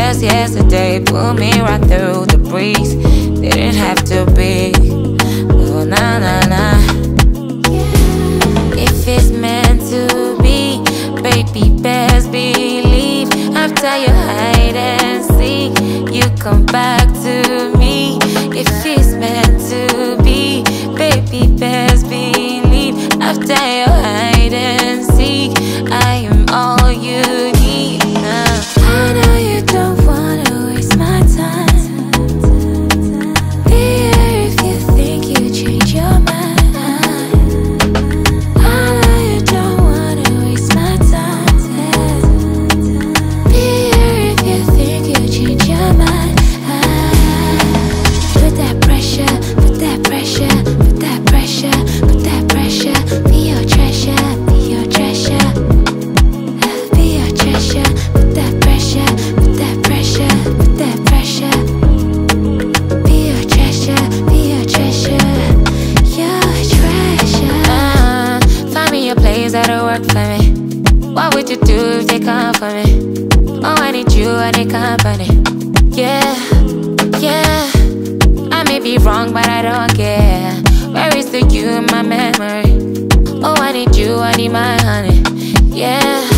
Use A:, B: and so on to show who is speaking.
A: just yesterday pulled me right through the breeze. Didn't have to be, oh nah nah nah. If it's meant to be, baby, best believe. After you hide and seek, you come back to me. If it's meant to be, baby, best believe. After you hide and seek, I am all you need now. I know you don't wanna waste my time. Be here if you think you change your mind. I know you don't wanna waste my time. Be here if you think you change your mind. Put that pressure, put that pressure, put that pressure, put that pressure. Be your treasure, be your treasure. Be your treasure. Put that pressure, put that pressure, put that pressure. Be your treasure, be your treasure. Your treasure. Find me a place that'll work for me. What would you do if they come for me? Oh, I need you, I need company. Yeah, yeah. I may be wrong, but I don't care. Where is the you in my memory? Oh, I need you, I need my honey. Yeah.